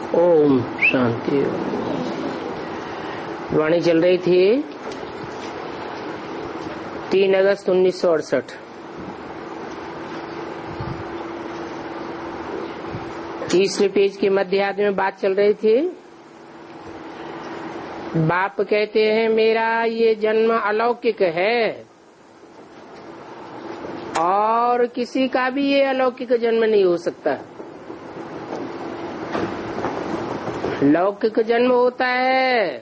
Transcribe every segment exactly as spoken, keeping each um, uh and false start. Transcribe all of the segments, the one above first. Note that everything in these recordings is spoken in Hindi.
ओम शांति। वाणी चल रही थी तीन अगस्त उन्नीस सौ अड़सठ। तीसरे पेज के मध्य आध में बात चल रही थी। बाप कहते हैं मेरा ये जन्म अलौकिक है और किसी का भी ये अलौकिक जन्म नहीं हो सकता। लौकिक जन्म होता है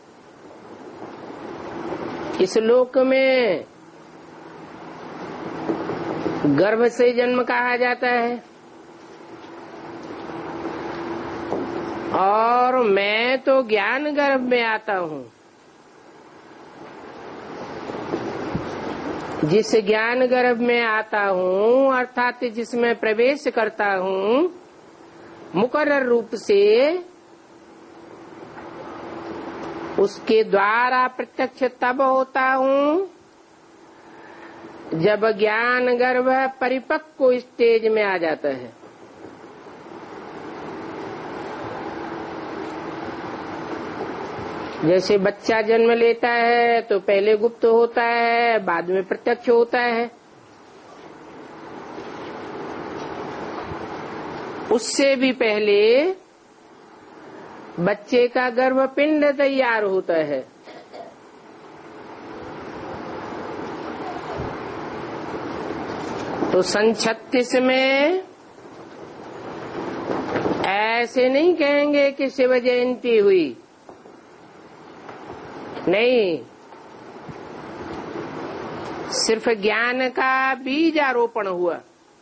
इस लोक में, गर्भ से जन्म कहा जाता है। और मैं तो ज्ञान गर्भ में आता हूँ। जिस ज्ञान गर्भ में आता हूँ अर्थात जिसमें प्रवेश करता हूँ मुकर्रर रूप से, उसके द्वारा प्रत्यक्ष तब होता हूँ जब ज्ञान गर्भ परिपक्व स्टेज में आ जाता है। जैसे बच्चा जन्म लेता है तो पहले गुप्त होता है, बाद में प्रत्यक्ष होता है। उससे भी पहले बच्चे का गर्भपिंड तैयार होता है। तो सन छत्तीस में ऐसे नहीं कहेंगे कि शिव जयंती हुई, नहीं, सिर्फ ज्ञान का बीज आरोपण हुआ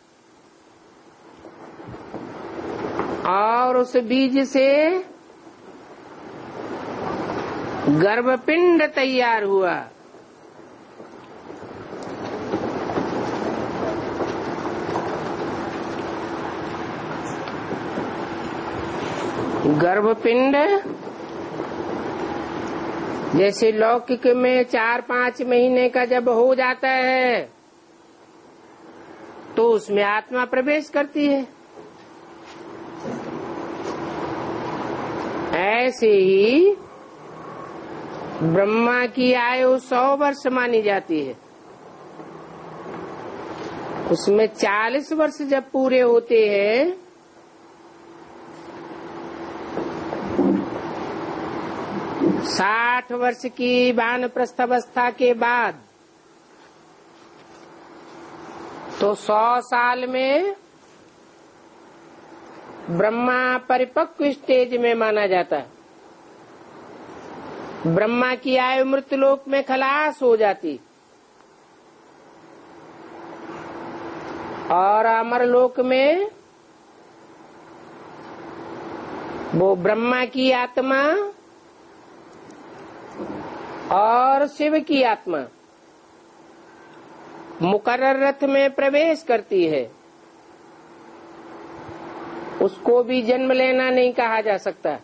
और उस बीज से गर्भपिंड तैयार हुआ। गर्भपिंड जैसे लौकिक में चार पांच महीने का जब हो जाता है तो उसमें आत्मा प्रवेश करती है। ऐसे ही ब्रह्मा की आयु सौ वर्ष मानी जाती है। उसमें चालीस वर्ष जब पूरे होते हैं साठ वर्ष की वानप्रस्थ अवस्था के बाद तो सौ साल में ब्रह्मा परिपक्व स्टेज में माना जाता है। ब्रह्मा की आयु मृत्युलोक में खलास हो जाती और अमरलोक में वो ब्रह्मा की आत्मा और शिव की आत्मा मुकर्रर रथ में प्रवेश करती है। उसको भी जन्म लेना नहीं कहा जा सकता।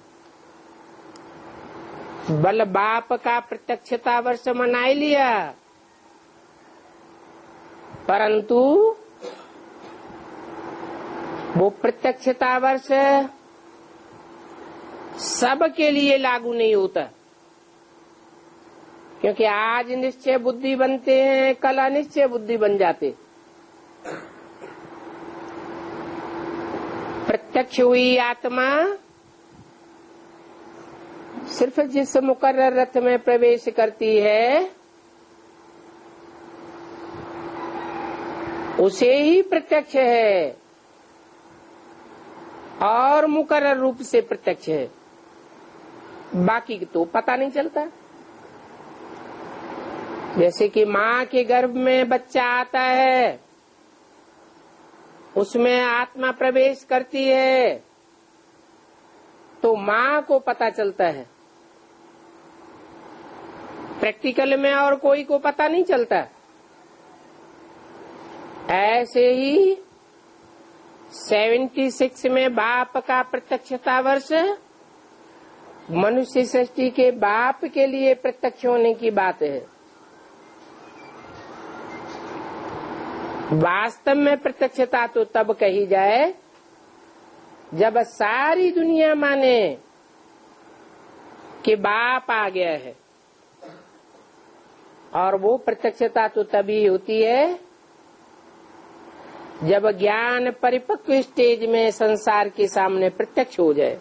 बल बाप का प्रत्यक्षता वर्ष मना लिया, परंतु वो प्रत्यक्षता वर्ष सबके लिए लागू नहीं होता, क्योंकि आज निश्चय बुद्धि बनते हैं, कल अनिश्चय बुद्धि बन जाते। प्रत्यक्ष हुई आत्मा सिर्फ जिस मुकर्रर रथ में प्रवेश करती है उसे ही प्रत्यक्ष है और मुकर्रर रूप से प्रत्यक्ष है, बाकी तो पता नहीं चलता। जैसे कि माँ के गर्भ में बच्चा आता है, उसमें आत्मा प्रवेश करती है तो माँ को पता चलता है, प्रैक्टिकल में और कोई को पता नहीं चलता। ऐसे ही छिहत्तर में बाप का प्रत्यक्षता वर्ष मनुष्य सृष्टि के बाप के लिए प्रत्यक्ष होने की बात है। वास्तव में प्रत्यक्षता तो तब कही जाए जब सारी दुनिया माने कि बाप आ गया है, और वो प्रत्यक्षता तो तभी होती है जब ज्ञान परिपक्व स्टेज में संसार के सामने प्रत्यक्ष हो जाए।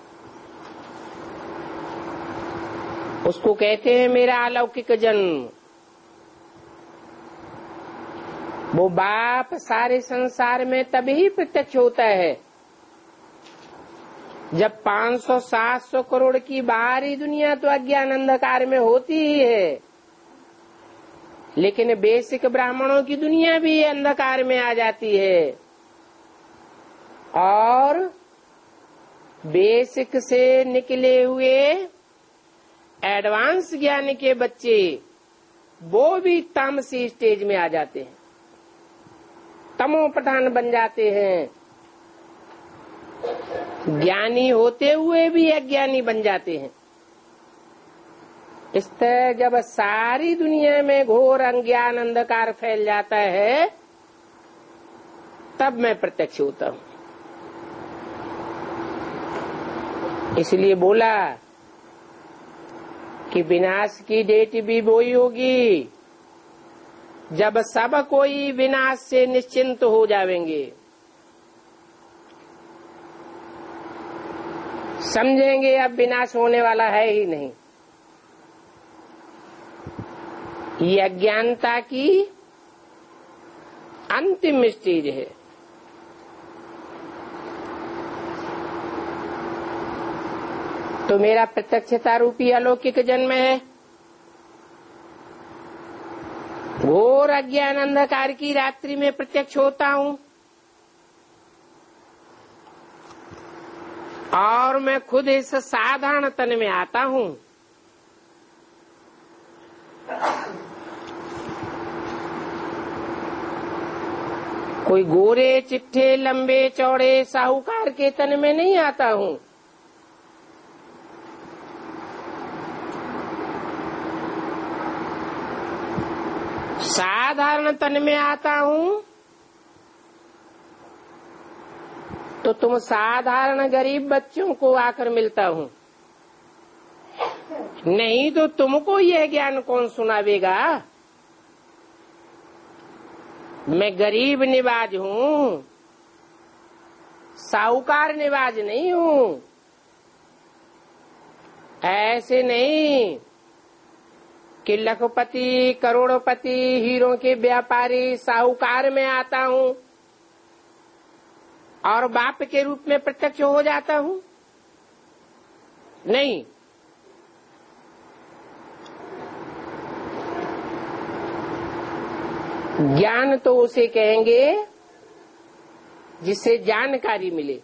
उसको कहते हैं मेरा अलौकिक जन्म। वो बाप सारे संसार में तभी प्रत्यक्ष होता है जब पाँच सौ सात सौ करोड़ की बाहरी दुनिया तो अज्ञान अंधकार में होती ही है, लेकिन बेसिक ब्राह्मणों की दुनिया भी अंधकार में आ जाती है, और बेसिक से निकले हुए एडवांस ज्ञान के बच्चे वो भी तामसी स्टेज में आ जाते हैं, तमो प्रधान बन जाते हैं। ज्ञानी होते हुए भी अज्ञानी बन जाते हैं। इस तरह जब सारी दुनिया में घोर अज्ञान अंधकार फैल जाता है तब मैं प्रत्यक्ष होता हूँ। इसलिए बोला कि विनाश की डेट भी वही होगी जब सब कोई विनाश से निश्चिंत हो जाएंगे, समझेंगे अब विनाश होने वाला है ही नहीं। ये अज्ञानता की अंतिम स्टेज है। तो मेरा प्रत्यक्षता रूपी अलौकिक जन्म है। घोर अज्ञान अंधकार की रात्रि में प्रत्यक्ष होता हूँ, और मैं खुद इस साधारण तन में आता हूँ। कोई गोरे चिट्ठे लंबे चौड़े साहूकार के तन में नहीं आता हूँ। साधारण तन में आता हूँ तो तुम साधारण गरीब बच्चों को आकर मिलता हूँ, नहीं तो तुमको यह ज्ञान कौन सुनावेगा। मैं गरीब निवाज हूँ, साहूकार निवाज नहीं हूँ। ऐसे नहीं कि लखपति करोड़पति हीरों के व्यापारी साहूकार में आता हूँ और बाप के रूप में प्रत्यक्ष हो जाता हूँ। नहीं, ज्ञान तो उसे कहेंगे जिससे जानकारी मिले।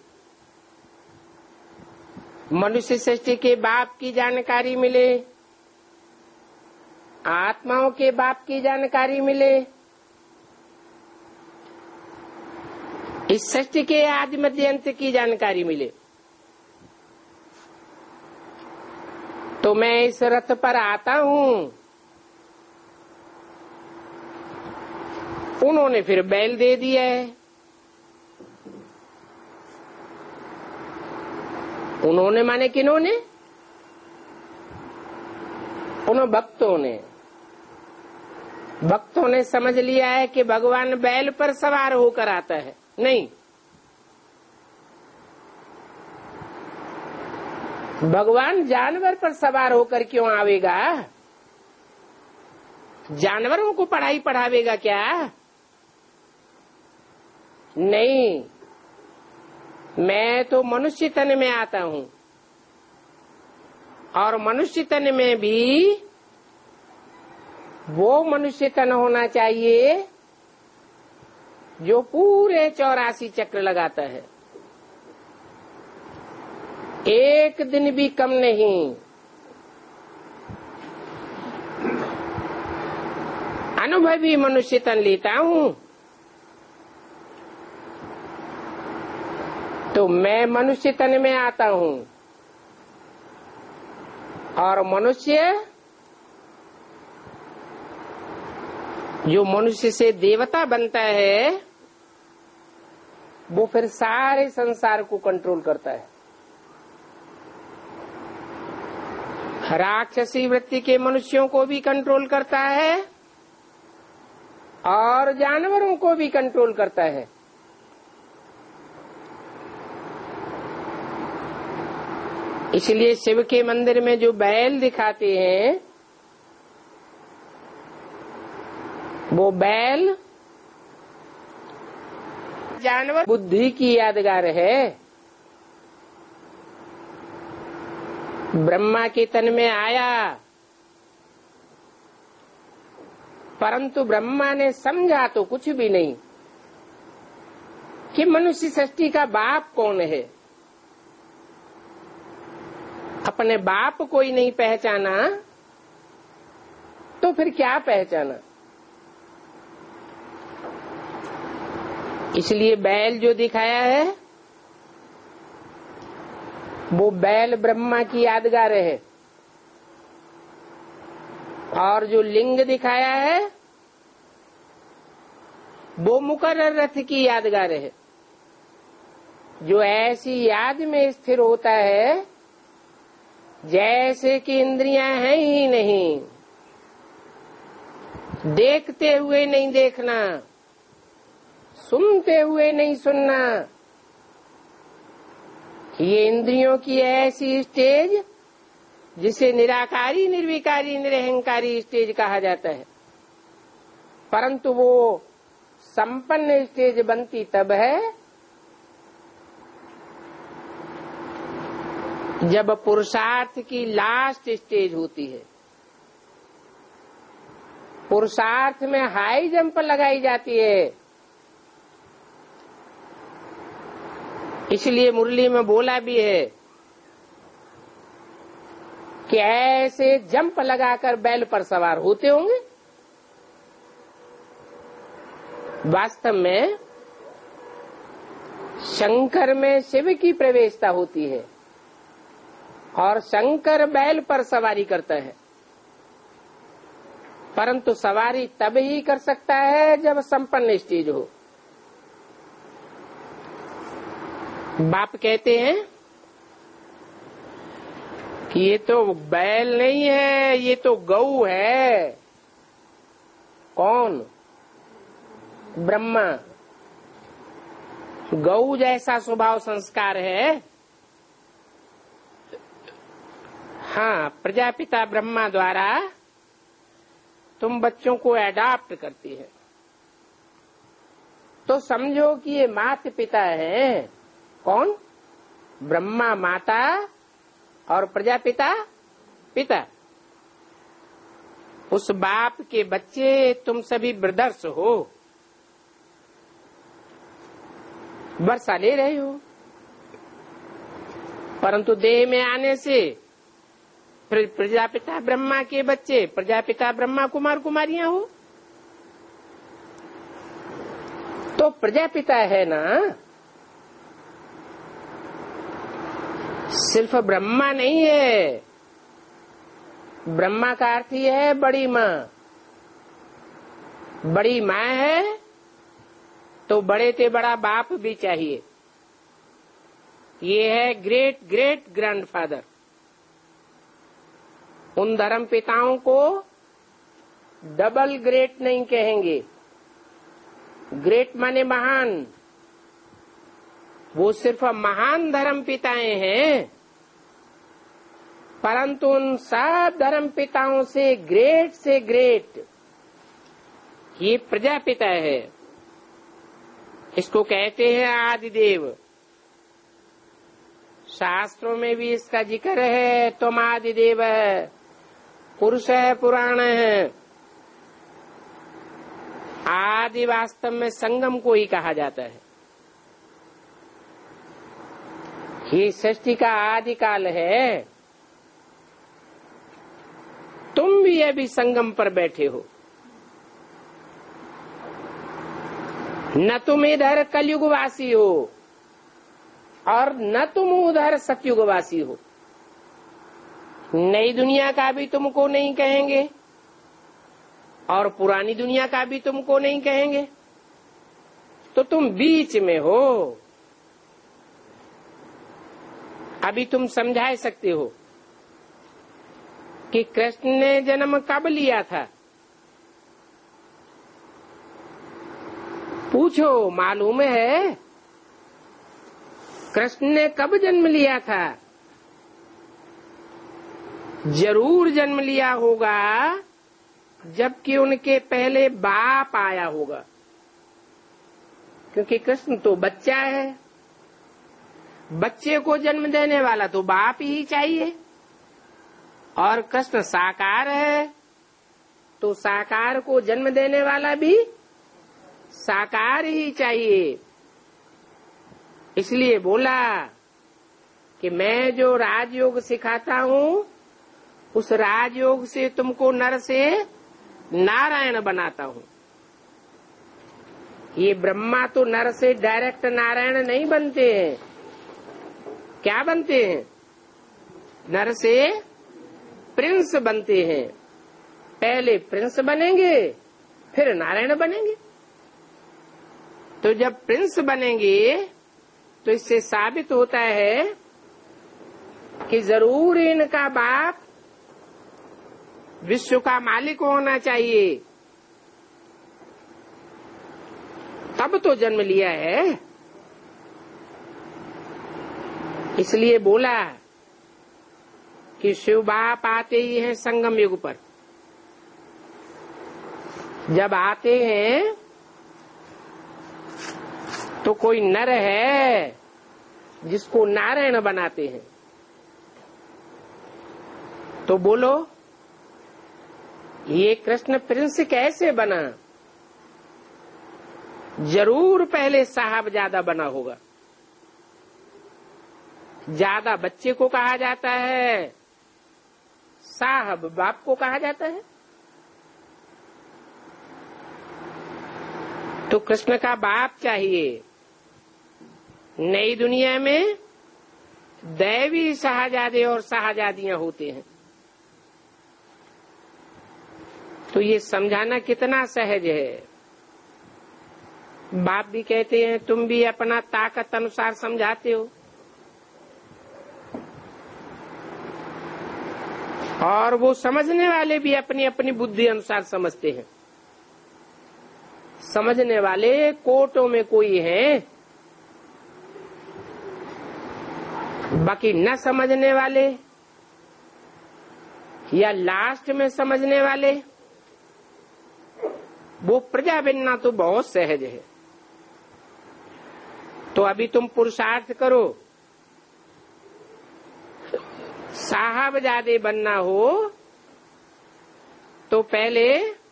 मनुष्य सृष्टि के बाप की जानकारी मिले, आत्माओं के बाप की जानकारी मिले, इस सृष्टि के आदि मध्य अंत की जानकारी मिले। तो मैं इस रथ पर आता हूँ। उन्होंने फिर बैल दे दिया है। उन्होंने माने किन्होंने? उन भक्तों ने। भक्तों ने समझ लिया है कि भगवान बैल पर सवार होकर आता है। नहीं, भगवान जानवर पर सवार होकर क्यों आवेगा? जानवरों को पढ़ाई पढ़ावेगा क्या? नहीं, मैं तो मनुष्य तन में आता हूँ, और मनुष्य तन में भी वो मनुष्य तन होना चाहिए जो पूरे चौरासी चक्र लगाता है, एक दिन भी कम नहीं। अनुभवी मनुष्य तन लेता हूँ तो मैं मनुष्य तन में आता हूँ, और मनुष्य जो मनुष्य से देवता बनता है वो फिर सारे संसार को कंट्रोल करता है। राक्षसी वृत्ति के मनुष्यों को भी कंट्रोल करता है और जानवरों को भी कंट्रोल करता है। इसलिए शिव के मंदिर में जो बैल दिखाते हैं, वो बैल जानवर बुद्धि की यादगार है। ब्रह्मा के तन में आया, परंतु ब्रह्मा ने समझा तो कुछ भी नहीं कि मनुष्य सृष्टि का बाप कौन है। अपने बाप को ही नहीं पहचाना तो फिर क्या पहचाना। इसलिए बैल जो दिखाया है वो बैल ब्रह्मा की यादगार है, और जो लिंग दिखाया है वो मुकर्रर रथ की यादगार है, जो ऐसी याद में स्थिर होता है जैसे कि इंद्रियां हैं ही नहीं, देखते हुए नहीं देखना, सुनते हुए नहीं सुनना। ये इंद्रियों की ऐसी स्टेज जिसे निराकारी, निर्विकारी, निरहंकारी स्टेज कहा जाता है, परंतु वो संपन्न स्टेज बनती तब है जब पुरुषार्थ की लास्ट स्टेज होती है। पुरुषार्थ में हाई जंप लगाई जाती है। इसलिए मुरली में बोला भी है कि ऐसे जंप लगाकर बैल पर सवार होते होंगे। वास्तव में शंकर में शिव की प्रवेशता होती है और शंकर बैल पर सवारी करता है, परंतु सवारी तब ही कर सकता है जब संपन्न स्टेज हो। बाप कहते हैं कि ये तो बैल नहीं है, ये तो गऊ है। कौन? ब्रह्मा। गऊ जैसा स्वभाव संस्कार है। हाँ, प्रजापिता ब्रह्मा द्वारा तुम बच्चों को एडॉप्ट करती है, तो समझो कि ये माता पिता है। कौन? ब्रह्मा माता और प्रजापिता पिता। उस बाप के बच्चे तुम सभी ब्रदर्स हो, वर्षा ले रहे हो, परंतु देह में आने से फिर प्रजापिता ब्रह्मा के बच्चे प्रजापिता ब्रह्मा कुमार कुमारियां हो। तो प्रजापिता है ना, सिर्फ ब्रह्मा नहीं है। ब्रह्मा का अर्थ ही है बड़ी माँ। बड़ी माँ है तो बड़े से बड़ा बाप भी चाहिए। ये है ग्रेट ग्रेट ग्रैंडफादर। उन धर्म पिताओं को डबल ग्रेट नहीं कहेंगे। ग्रेट माने महान। वो सिर्फ महान धर्म पिताएं हैं, परंतु उन सब धर्म पिताओं से ग्रेट से ग्रेट ये प्रजापिता है। इसको कहते हैं आदिदेव। शास्त्रों में भी इसका जिक्र है। तुम आदिदेव है, पुरुष है, पुराण है। आदि वास्तव में संगम को ही कहा जाता है। ये सृष्टि का आदि काल है। तुम भी अभी संगम पर बैठे हो। न तुम इधर कलयुगवासी हो और न तुम उधर सतयुगवासी हो। नई दुनिया का भी तुमको नहीं कहेंगे और पुरानी दुनिया का भी तुमको नहीं कहेंगे। तो तुम बीच में हो। अभी तुम समझा सकते हो कि कृष्ण ने जन्म कब लिया था? पूछो, मालूम है कृष्ण ने कब जन्म लिया था? जरूर जन्म लिया होगा जबकि उनके पहले बाप आया होगा, क्योंकि कृष्ण तो बच्चा है। बच्चे को जन्म देने वाला तो बाप ही चाहिए, और कृष्ण साकार है तो साकार को जन्म देने वाला भी साकार ही चाहिए। इसलिए बोला कि मैं जो राजयोग सिखाता हूँ उस राजयोग से तुमको नर से नारायण बनाता हूँ। ये ब्रह्मा तो नर से डायरेक्ट नारायण नहीं बनते हैं। क्या बनते हैं? नर से प्रिंस बनते हैं। पहले प्रिंस बनेंगे फिर नारायण बनेंगे। तो जब प्रिंस बनेंगे तो इससे साबित होता है कि जरूर इनका बाप विश्व का मालिक होना चाहिए, तब तो जन्म लिया है। इसलिए बोला कि शिव बाप आते ही हैं संगम युग पर। जब आते हैं तो कोई नर है जिसको नारायण बनाते हैं। तो बोलो, ये कृष्ण प्रिंस कैसे बना? जरूर पहले साहबजादा बना होगा। ज्यादा बच्चे को कहा जाता है, साहब बाप को कहा जाता है। तो कृष्ण का बाप चाहिए। नई दुनिया में दैवी शाहजादे और शाहजादियां होते हैं। तो ये समझाना कितना सहज है। बाप भी कहते हैं तुम भी अपना ताकत अनुसार समझाते हो, और वो समझने वाले भी अपनी अपनी बुद्धि अनुसार समझते हैं। समझने वाले कोटों में कोई है, बाकी न समझने वाले या लास्ट में समझने वाले, वो प्रजा बनना तो बहुत सहज है। तो अभी तुम पुरुषार्थ करो। साहबजादे बनना हो तो पहले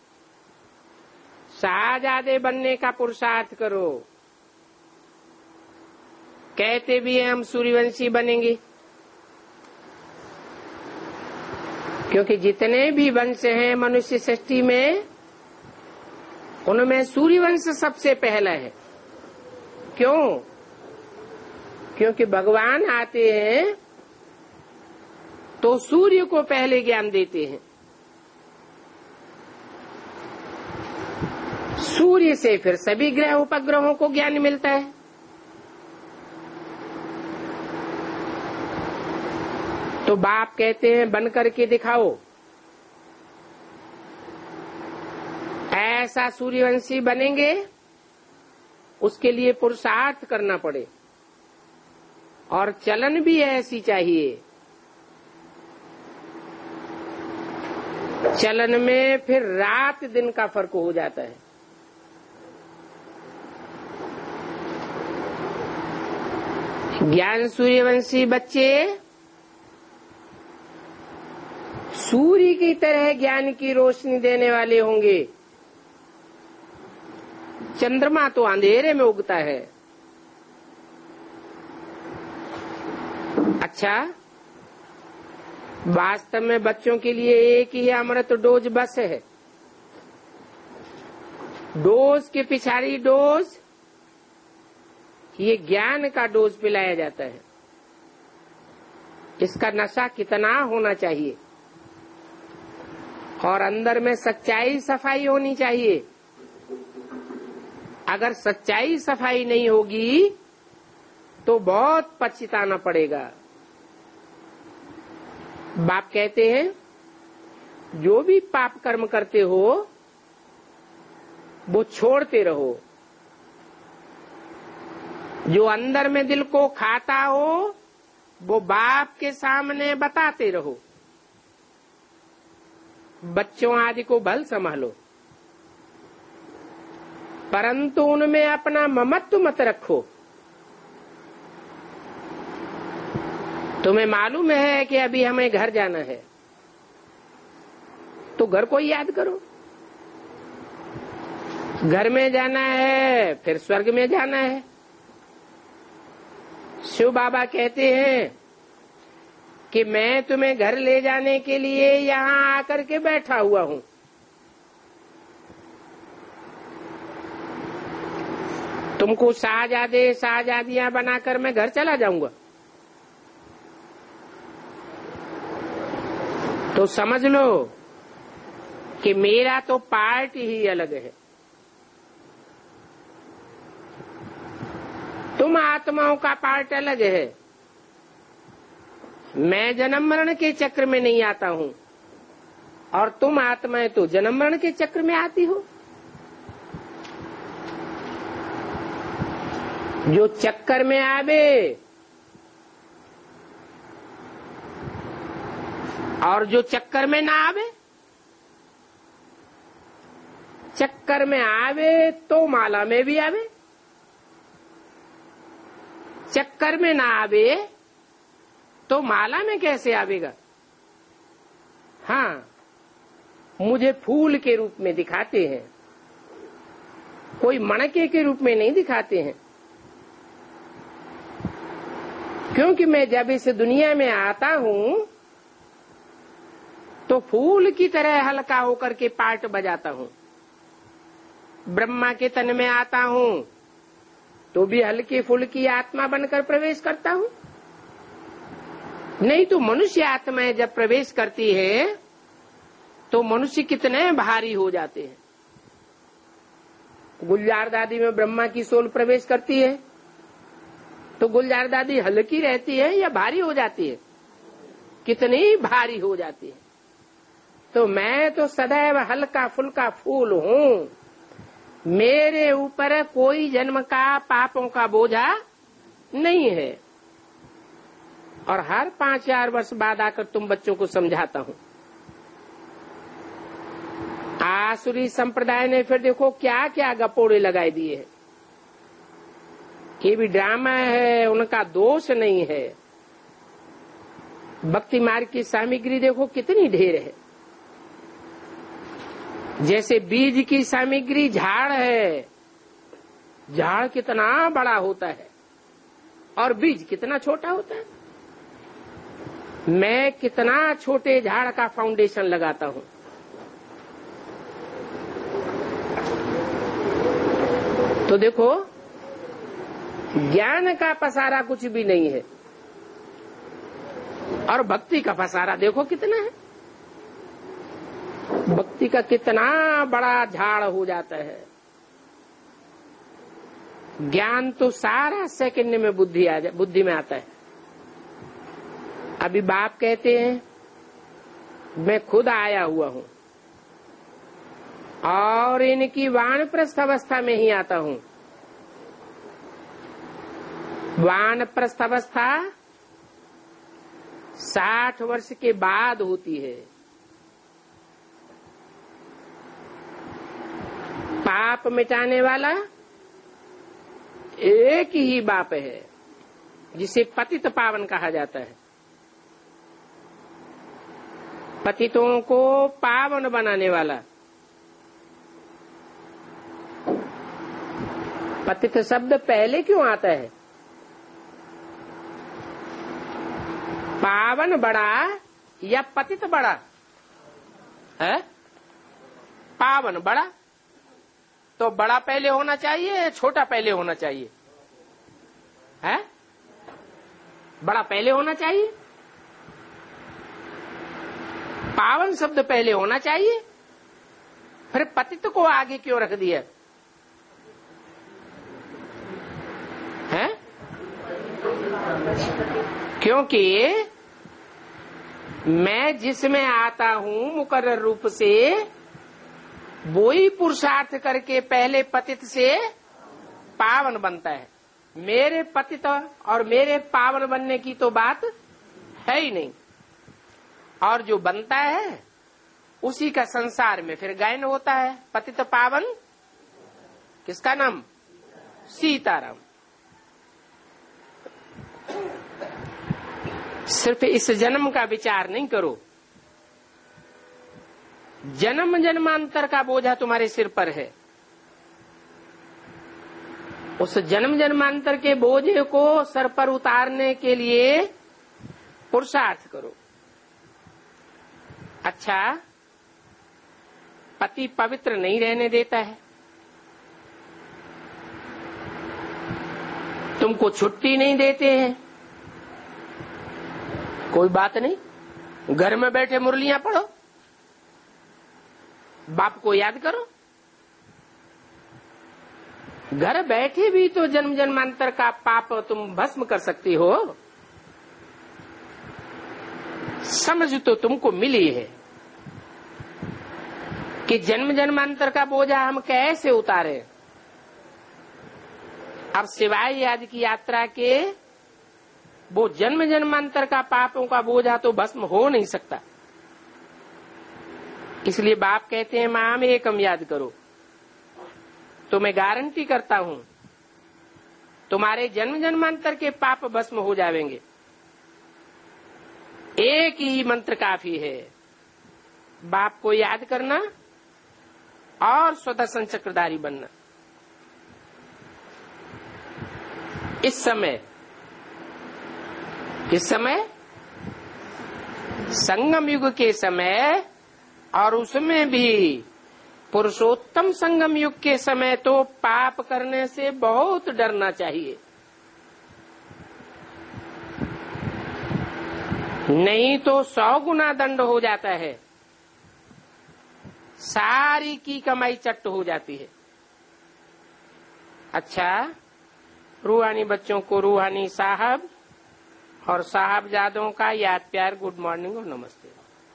शाहजादे बनने का पुरुषार्थ करो। कहते भी हैं हम सूर्यवंशी बनेंगे, क्योंकि जितने भी वंश हैं मनुष्य सृष्टि में, उनमें सूर्यवंश सबसे पहला है। क्यों? क्योंकि भगवान आते हैं तो सूर्य को पहले ज्ञान देते हैं, सूर्य से फिर सभी ग्रह उपग्रहों को ज्ञान मिलता है। तो बाप कहते हैं बन करके दिखाओ। ऐसा सूर्यवंशी बनेंगे, उसके लिए पुरुषार्थ करना पड़े, और चलन भी ऐसी चाहिए। चलन में फिर रात दिन का फर्क हो जाता है। ज्ञान सूर्यवंशी बच्चे सूर्य की तरह ज्ञान की रोशनी देने वाले होंगे। चंद्रमा तो अंधेरे में उगता है। अच्छा, वास्तव में बच्चों के लिए एक ही अमृत डोज बस है। डोज के पिछाड़ी डोज, ये ज्ञान का डोज पिलाया जाता है। इसका नशा कितना होना चाहिए, और अंदर में सच्चाई सफाई होनी चाहिए। अगर सच्चाई सफाई नहीं होगी तो बहुत पछताना पड़ेगा। बाप कहते हैं जो भी पाप कर्म करते हो वो छोड़ते रहो, जो अंदर में दिल को खाता हो वो बाप के सामने बताते रहो। बच्चों आदि को भल संभालो, परंतु उनमें अपना ममत्व मत रखो। तुम्हें मालूम है कि अभी हमें घर जाना है तो घर को याद करो। घर में जाना है फिर स्वर्ग में जाना है। शिव बाबा कहते हैं कि मैं तुम्हें घर ले जाने के लिए यहाँ आकर के बैठा हुआ हूँ। तुमको शाहजादे शाहजादियां बनाकर मैं घर चला जाऊंगा तो समझ लो कि मेरा तो पार्ट ही अलग है। तुम आत्माओं का पार्ट अलग है। मैं जन्म मरण के चक्र में नहीं आता हूं और तुम आत्माएं तो जन्म मरण के चक्र में आती हो। जो चक्कर में आवे और जो चक्कर में ना आवे, चक्कर में आवे तो माला में भी आवे, चक्कर में ना आवे तो माला में कैसे आवेगा। हाँ, मुझे फूल के रूप में दिखाते हैं, कोई मणके के रूप में नहीं दिखाते हैं, क्योंकि मैं जब इस दुनिया में आता हूं तो फूल की तरह हल्का होकर के पार्ट बजाता हूं। ब्रह्मा के तन में आता हूं तो भी हल्की फुल्की आत्मा बनकर प्रवेश करता हूं। नहीं तो मनुष्य आत्माएं जब प्रवेश करती है तो मनुष्य कितने भारी हो जाते हैं। गुलजार दादी में ब्रह्मा की सोल प्रवेश करती है तो गुलजार दादी हल्की रहती है या भारी हो जाती है? कितनी भारी हो जाती है। तो मैं तो सदैव हल्का फुल्का फूल हूँ। मेरे ऊपर कोई जन्म का पापों का बोझा नहीं है और हर पांच चार वर्ष बाद आकर तुम बच्चों को समझाता हूँ। आसुरी संप्रदाय ने फिर देखो क्या क्या गपोड़े लगाए दिए हैं। ये भी ड्रामा है, उनका दोष नहीं है। भक्ति मार्ग की सामग्री देखो कितनी ढेर है। जैसे बीज की सामग्री झाड़ है, झाड़ कितना बड़ा होता है और बीज कितना छोटा होता है। मैं कितना छोटे झाड़ का फाउंडेशन लगाता हूँ। तो देखो ज्ञान का पसारा कुछ भी नहीं है और भक्ति का पसारा देखो कितना है। भक्ति का कितना बड़ा झाड़ हो जाता है। ज्ञान तो सारा सेकंड में बुद्धि आ जा, बुद्धि में आता है। अभी बाप कहते हैं मैं खुद आया हुआ हूं और इनकी वानप्रस्थ अवस्था में ही आता हूं। वानप्रस्थ अवस्था साठ वर्ष के बाद होती है। पाप मिटाने वाला एक ही बाप है जिसे पतित पावन कहा जाता है। पतितों को पावन बनाने वाला। पतित शब्द पहले क्यों आता है? पावन बड़ा या पतित बड़ा है? पावन बड़ा। तो बड़ा पहले होना चाहिए या छोटा पहले होना चाहिए? है बड़ा पहले होना चाहिए। पावन शब्द पहले होना चाहिए, फिर पतित को आगे क्यों रख दिया? क्योंकि मैं जिसमें आता हूं मुकर्रर रूप से, वो ही पुरुषार्थ करके पहले पतित से पावन बनता है। मेरे पतित और मेरे पावन बनने की तो बात है ही नहीं। और जो बनता है उसी का संसार में फिर गायन होता है। पतित पावन किसका नाम? सीताराम। सिर्फ इस जन्म का विचार नहीं करो, जन्म जन्मांतर का बोझा तुम्हारे सिर पर है। उस जन्म जन्मांतर के बोझे को सर पर उतारने के लिए पुरुषार्थ करो। अच्छा, पति पवित्र नहीं रहने देता है, तुमको छुट्टी नहीं देते हैं, कोई बात नहीं, घर में बैठे मुरलियां पढ़ो, बाप को याद करो। घर बैठे भी तो जन्म जन्मांतर का पाप तुम भस्म कर सकती हो। समझ तो तुमको मिली है कि जन्म जन्मांतर का बोझा हम कैसे उतारे। अब सिवाय आज की यात्रा के वो जन्म जन्मांतर का पापों का बोझा तो भस्म हो नहीं सकता। इसलिए बाप कहते हैं माम एकम याद करो, तो मैं गारंटी करता हूं तुम्हारे जन्म जन्मांतर के पाप भस्म हो जाएंगे। एक ही मंत्र काफी है, बाप को याद करना और स्वदर्शन चक्रधारी बनना। इस समय इस समय संगम युग के समय, और उसमें भी पुरुषोत्तम संगम युग के समय तो पाप करने से बहुत डरना चाहिए। नहीं तो सौ गुना दंड हो जाता है, सारी की कमाई चट्ट हो जाती है। अच्छा, रूहानी बच्चों को रूहानी साहब और साहबजादों का याद प्यार गुड मॉर्निंग और नमस्ते।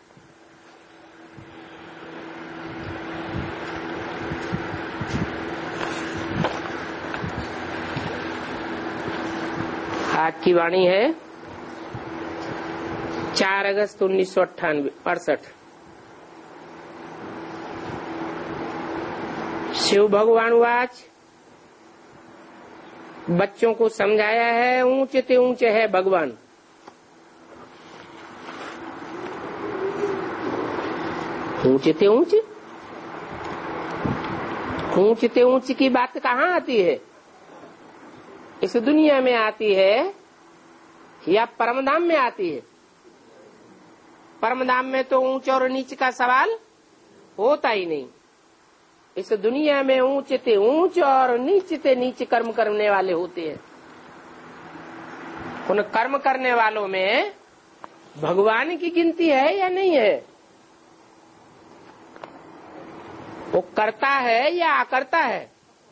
आज की वाणी है चार अगस्त उन्नीस सौ अट्ठानवे अड़सठ। शिव भगवान वाच बच्चों को समझाया है, ऊंचे ते ऊंचे है भगवान। ऊंचे ते ऊंचे ऊंचे ते ऊंचे की बात कहाँ आती है? इस दुनिया में आती है या परमधाम में आती है? परमधाम में तो ऊंच और नीच का सवाल होता ही नहीं। इस दुनिया में ऊंच ते ऊंच और नीच ते नीच कर्म करने वाले होते हैं। उन कर्म करने वालों में भगवान की गिनती है या नहीं है? वो करता है या अकर्ता है?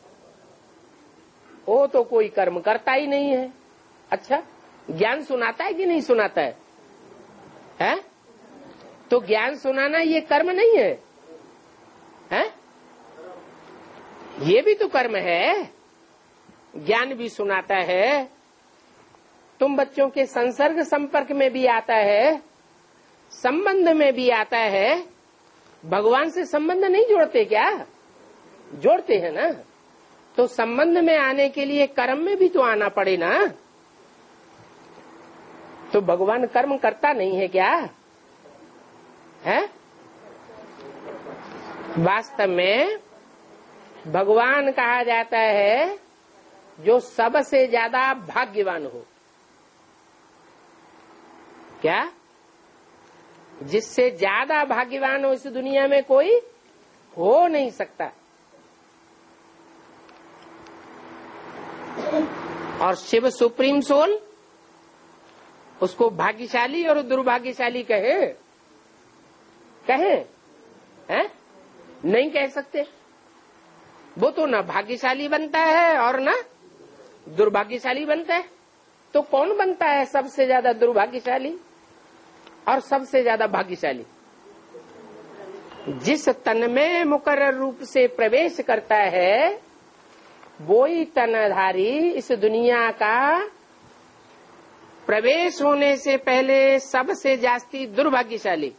वो तो कोई कर्म करता ही नहीं है। अच्छा, ज्ञान सुनाता है कि नहीं सुनाता है? हैं? तो ज्ञान सुनाना ये कर्म नहीं है? हैं? ये भी तो कर्म है। ज्ञान भी सुनाता है, तुम बच्चों के संसर्ग संपर्क में भी आता है, संबंध में भी आता है। भगवान से संबंध नहीं जोड़ते क्या? जोड़ते हैं ना। तो संबंध में आने के लिए कर्म में भी तो आना पड़े ना। तो भगवान कर्म करता नहीं है क्या? है? वास्तव में भगवान कहा जाता है जो सबसे ज्यादा भाग्यवान हो। क्या? जिससे ज्यादा भाग्यवान हो इस दुनिया में कोई हो नहीं सकता। और शिव सुप्रीम सोल, उसको भाग्यशाली और दुर्भाग्यशाली कहे कहे हैं? नहीं कह सकते। वो तो ना भाग्यशाली बनता है और ना दुर्भाग्यशाली बनता है। तो कौन बनता है सबसे ज्यादा दुर्भाग्यशाली और सबसे ज्यादा भाग्यशाली? जिस तन में मुकर्रर रूप से प्रवेश करता है वो ही तनधारी इस दुनिया का प्रवेश होने से पहले सबसे जास्ती दुर्भाग्यशाली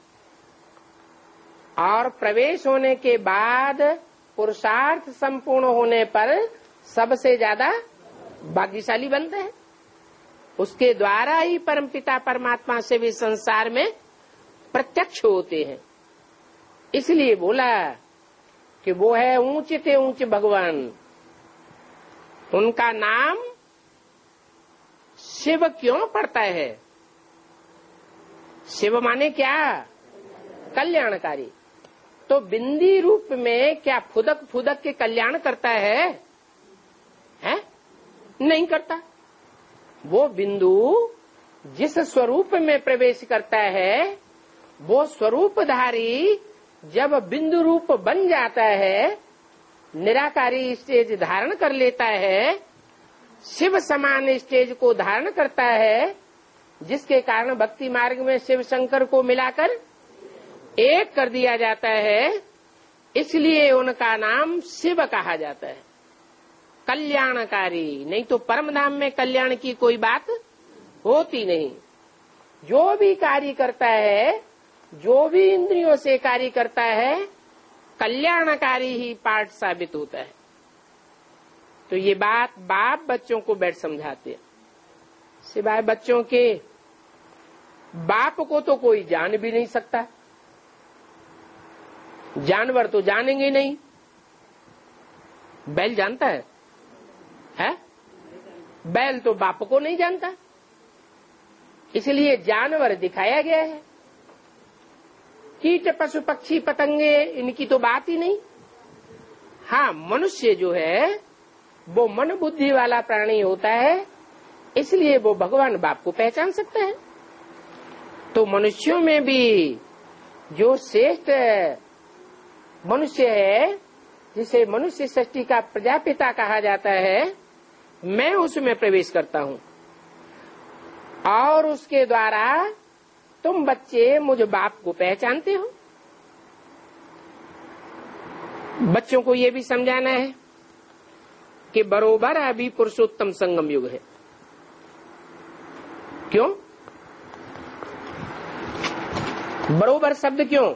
और प्रवेश होने के बाद पुरुषार्थ संपूर्ण होने पर सबसे ज्यादा भाग्यशाली बनते हैं। उसके द्वारा ही परमपिता परमात्मा से भी संसार में प्रत्यक्ष होते हैं। इसलिए बोला कि वो है ऊंचे से ऊंचे भगवान। उनका नाम शिव क्यों पड़ता है? शिव माने क्या? कल्याणकारी। तो बिंदी रूप में क्या फुदक फुदक के कल्याण करता है? हैं? नहीं करता। वो बिंदु जिस स्वरूप में प्रवेश करता है वो स्वरूपधारी जब बिंदु रूप बन जाता है, निराकारी स्टेज धारण कर लेता है, शिव समान स्टेज को धारण करता है, जिसके कारण भक्ति मार्ग में शिव शंकर को मिलाकर एक कर दिया जाता है। इसलिए उनका नाम शिव कहा जाता है, कल्याणकारी। नहीं तो परम धाम में कल्याण की कोई बात होती नहीं। जो भी कार्य करता है, जो भी इंद्रियों से कार्य करता है, कल्याणकारी ही पाठ साबित होता है। तो ये बात बाप बच्चों को बैठ समझाते हैं। सिवाय बच्चों के बाप को तो कोई जान भी नहीं सकता। जानवर तो जानेंगे नहीं। बैल जानता है, है? बैल तो बाप को नहीं जानता। इसलिए जानवर दिखाया गया है। कीट पशु पक्षी पतंगे इनकी तो बात ही नहीं। हाँ, मनुष्य जो है वो मन बुद्धि वाला प्राणी होता है, इसलिए वो भगवान बाप को पहचान सकता है। तो मनुष्यों में भी जो श्रेष्ठ मनुष्य है, जिसे मनुष्य सृष्टि का प्रजापिता कहा जाता है, मैं उसमें प्रवेश करता हूँ और उसके द्वारा तुम बच्चे मुझ बाप को पहचानते हो। बच्चों को ये भी समझाना है कि बरोबर अभी पुरुषोत्तम संगम युग है। क्यों बरोबर शब्द क्यों?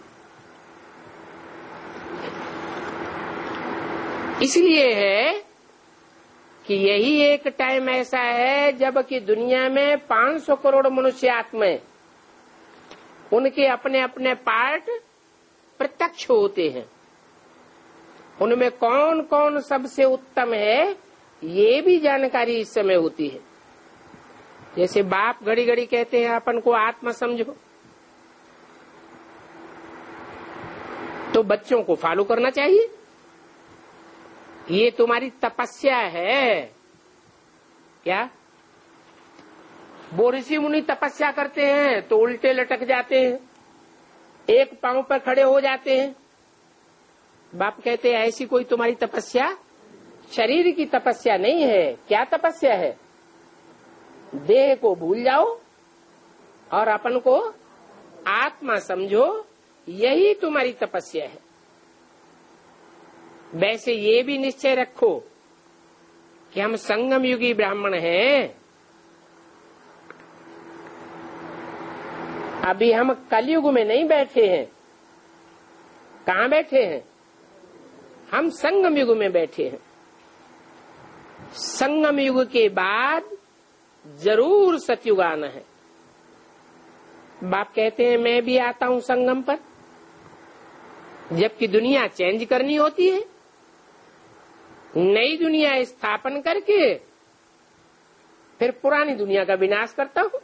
इसलिए है कि यही एक टाइम ऐसा है जब कि दुनिया में पाँच सौ करोड़ मनुष्य आत्माएं, उनके अपने अपने पार्ट प्रत्यक्ष होते हैं। उनमें कौन कौन सबसे उत्तम है ये भी जानकारी इस समय होती है। जैसे बाप घड़ी घड़ी कहते हैं अपन को आत्मा समझो, तो बच्चों को फॉलो करना चाहिए। ये तुम्हारी तपस्या है क्या? वो ऋषि मुनि तपस्या करते हैं तो उल्टे लटक जाते हैं, एक पांव पर खड़े हो जाते हैं। बाप कहते हैं ऐसी कोई तुम्हारी तपस्या शरीर की तपस्या नहीं है। क्या तपस्या है? देह को भूल जाओ और अपन को आत्मा समझो, यही तुम्हारी तपस्या है। वैसे ये भी निश्चय रखो कि हम संगम युगी ब्राह्मण हैं। अभी हम कलयुग में नहीं बैठे हैं। कहाँ बैठे हैं? हम संगम युग में बैठे हैं। संगम युग के बाद जरूर सतयुग आना है। बाप कहते हैं मैं भी आता हूं संगम पर, जबकि दुनिया चेंज करनी होती है। नई दुनिया स्थापन करके फिर पुरानी दुनिया का विनाश करता हूं।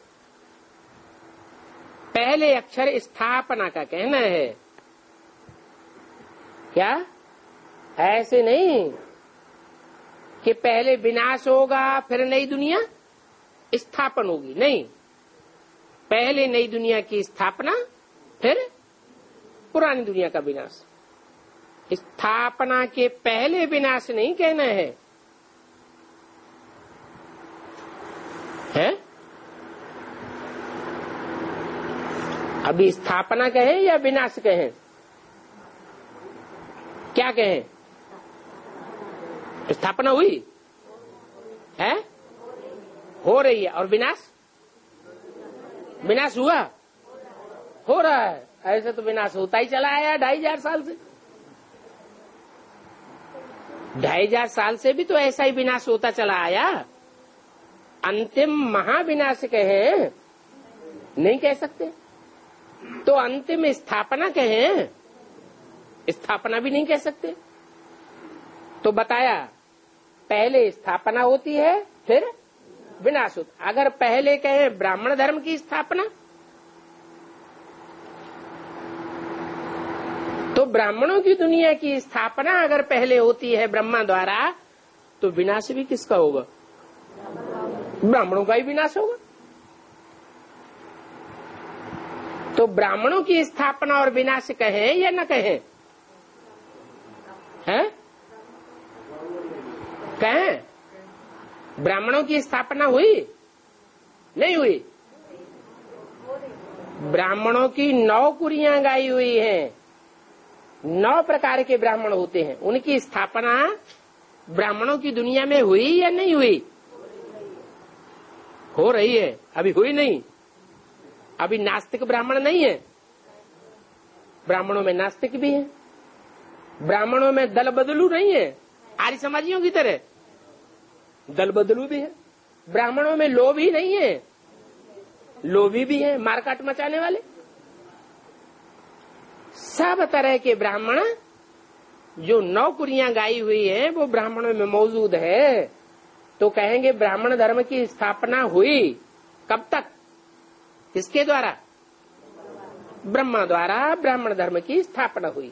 पहले अक्षर स्थापना का कहना है। क्या ऐसे नहीं कि पहले विनाश होगा फिर नई दुनिया स्थापन होगी? नहीं, पहले नई दुनिया की स्थापना फिर पुरानी दुनिया का विनाश। स्थापना के पहले विनाश नहीं कहना है। है? अभी स्थापना कहें या विनाश कहें? क्या कहें? स्थापना हुई है, हो रही है, और विनाश विनाश हुआ, हो रहा है। ऐसे तो विनाश होता ही चला आया ढाई हजार साल से। ढाई हजार साल से भी तो ऐसा ही विनाश होता चला आया। अंतिम महाविनाश कहें नहीं कह सकते, तो अंतिम स्थापना कहें, स्थापना भी नहीं कह सकते। तो बताया पहले स्थापना होती है फिर विनाश होता। अगर पहले कहें ब्राह्मण धर्म की स्थापना, तो ब्राह्मणों की दुनिया की स्थापना अगर पहले होती है ब्रह्मा द्वारा, तो विनाश भी किसका होगा? ब्राह्मणों का ही विनाश होगा। तो ब्राह्मणों की स्थापना और विनाश कहें या न कहें? हैं? कहें ब्राह्मणों की स्थापना हुई नहीं हुई? ब्राह्मणों की नौ कुरियां गाई हुई हैं, नौ प्रकार के ब्राह्मण होते हैं, उनकी स्थापना ब्राह्मणों की दुनिया में हुई या नहीं हुई? हो रही है, अभी हुई नहीं। अभी नास्तिक ब्राह्मण नहीं है, ब्राह्मणों में नास्तिक भी है, ब्राह्मणों में दल बदलू नहीं है, आर्य समाजियों की तरह दल बदलू भी है। ब्राह्मणों में लोभी नहीं है, लोभी भी है, मारकाट मचाने वाले। सब तरह के ब्राह्मण जो नौ कुरियां गाई हुई है वो ब्राह्मणों में मौजूद है। तो कहेंगे ब्राह्मण धर्म की स्थापना हुई कब तक? किसके द्वारा? ब्रह्मा द्वारा ब्राह्मण धर्म की स्थापना हुई।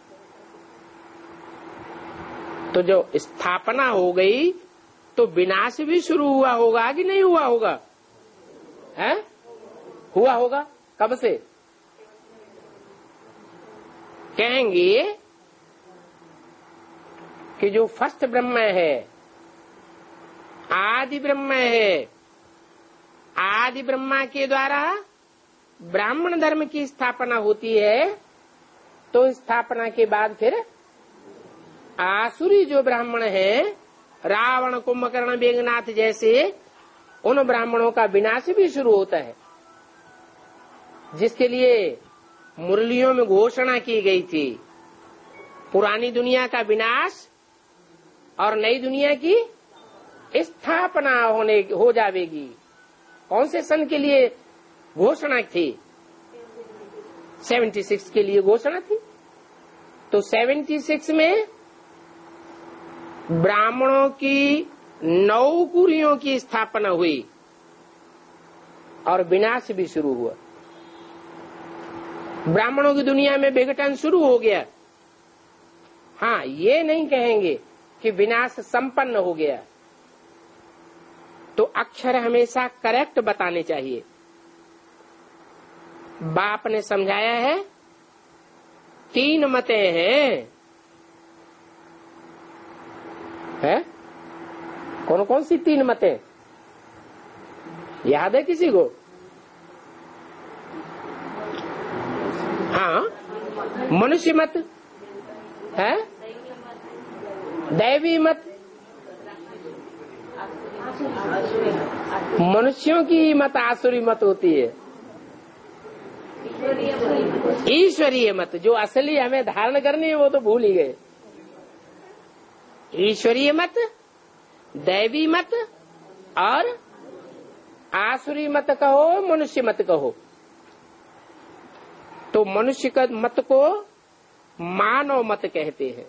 तो जो स्थापना हो गई तो विनाश भी शुरू हुआ होगा कि नहीं हुआ होगा? है? हुआ होगा। कब से? कहेंगे कि जो फर्स्ट ब्रह्म है, आदि ब्रह्म है, आदि ब्रह्मा के द्वारा ब्राह्मण धर्म की स्थापना होती है। तो स्थापना के बाद फिर आसुरी जो ब्राह्मण है, रावण, कुंभकर्ण, मेघनाथ जैसे, उन ब्राह्मणों का विनाश भी शुरू होता है, जिसके लिए मुरलियों में घोषणा की गई थी। पुरानी दुनिया का विनाश और नई दुनिया की स्थापना होने हो जाएगी। कौन से सन के लिए घोषणा थी? छिहत्तर के लिए घोषणा थी। तो छिहत्तर में ब्राह्मणों की नौ कुरियों की स्थापना हुई और विनाश भी शुरू हुआ। ब्राह्मणों की दुनिया में विघटन शुरू हो गया। हाँ, ये नहीं कहेंगे कि विनाश संपन्न हो गया। तो अक्षर हमेशा करेक्ट बताने चाहिए। बाप ने समझाया है, तीन मतें हैं। है? कौन कौन सी तीन मतें? याद है किसी को? हाँ, मनुष्य मत है, दैवी मत, मनुष्यों की मत आसुरी मत होती है, ईश्वरीय मत जो असली हमें धारण करनी है वो तो भूल ही गए। ईश्वरीय मत, दैवी मत और आसुरी मत कहो, मनुष्य मत कहो। तो मनुष्य का मत को मानव मत कहते हैं।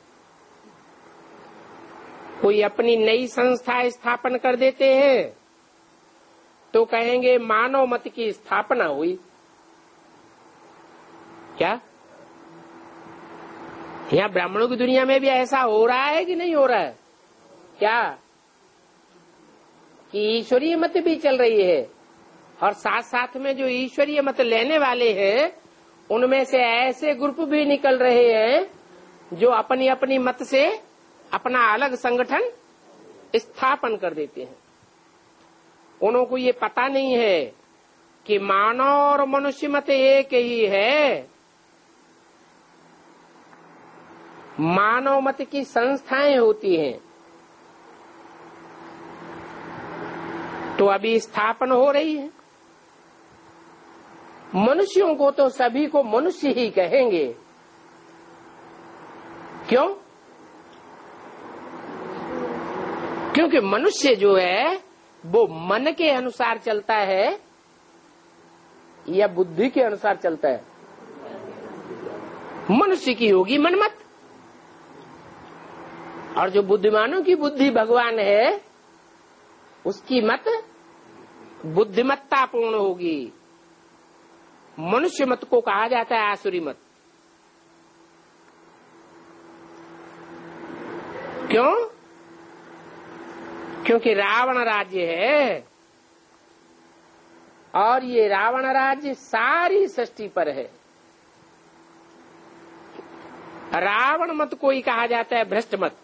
कोई अपनी नई संस्था स्थापन कर देते हैं तो कहेंगे मानव मत की स्थापना हुई। क्या यहाँ ब्राह्मणों की दुनिया में भी ऐसा हो रहा है कि नहीं हो रहा है? क्या कि ईश्वरीय मत भी चल रही है और साथ साथ में जो ईश्वरीय मत लेने वाले हैं उनमें से ऐसे ग्रुप भी निकल रहे हैं जो अपनी अपनी मत से अपना अलग संगठन स्थापन कर देते हैं। उनको ये पता नहीं है कि मानव और मनुष्य मत एक ही है। मानव मत की संस्थाएं होती हैं, तो अभी स्थापना हो रही है। मनुष्यों को तो सभी को मनुष्य ही कहेंगे। क्यों? क्योंकि मनुष्य जो है वो मन के अनुसार चलता है या बुद्धि के अनुसार चलता है? मनुष्य की होगी मनमत, और जो बुद्धिमानों की बुद्धि भगवान है उसकी मत बुद्धिमत्ता पूर्ण होगी। मनुष्य मत को कहा जाता है आसुरी मत। क्यों? क्योंकि रावण राज्य है, और ये रावण राज्य सारी सृष्टि पर है। रावण मत को ही कहा जाता है भ्रष्ट मत,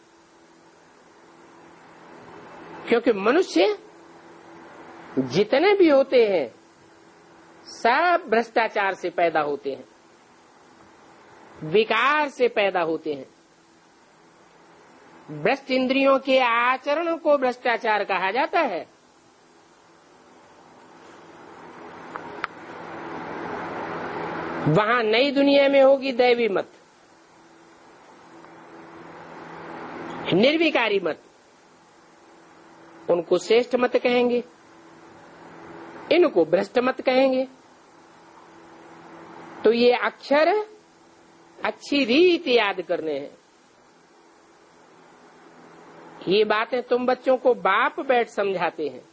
क्योंकि मनुष्य जितने भी होते हैं सब भ्रष्टाचार से पैदा होते हैं, विकार से पैदा होते हैं। भ्रष्ट इंद्रियों के आचरण को भ्रष्टाचार कहा जाता है। वहां नई दुनिया में होगी दैवी मत, निर्विकारी मत, उनको श्रेष्ठ मत कहेंगे, इनको भ्रष्ट मत कहेंगे। तो ये अक्षर अच्छी रीति याद करने हैं। ये बातें तुम बच्चों को बाप बैठ समझाते हैं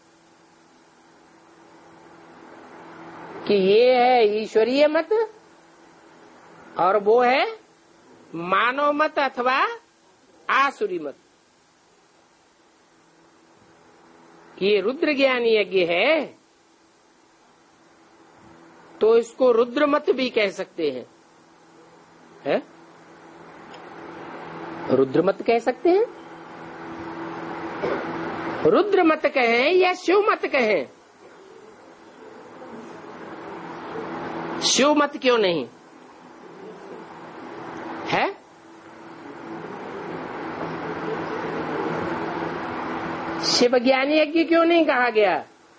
कि ये है ईश्वरीय मत और वो है मानव मत अथवा आसुरी मत। ये रुद्र ज्ञान यज्ञ है तो इसको रुद्र मत भी कह सकते हैं, है? रुद्र मत कह सकते हैं, रुद्र मत कहें या शिव मत कहें। शिव मत क्यों नहीं है? शिव ज्ञान यज्ञ क्यों नहीं कहा गया?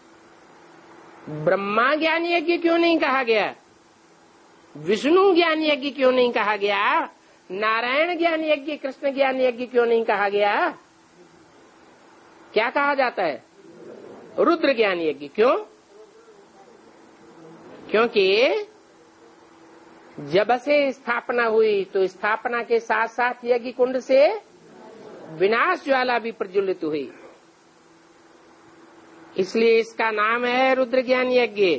ब्रह्मा ज्ञान यज्ञ क्यों नहीं कहा गया? विष्णु ज्ञान यज्ञ क्यों नहीं कहा गया? नारायण ज्ञान यज्ञ, कृष्ण ज्ञान यज्ञ क्यों नहीं कहा गया? क्या कहा जाता है? रुद्र ज्ञान यज्ञ। क्यों? क्योंकि जब से स्थापना हुई तो स्थापना के साथ साथ यज्ञ कुंड से विनाश ज्वाला भी प्रज्वलित हुई, इसलिए इसका नाम है रुद्र ज्ञान यज्ञ।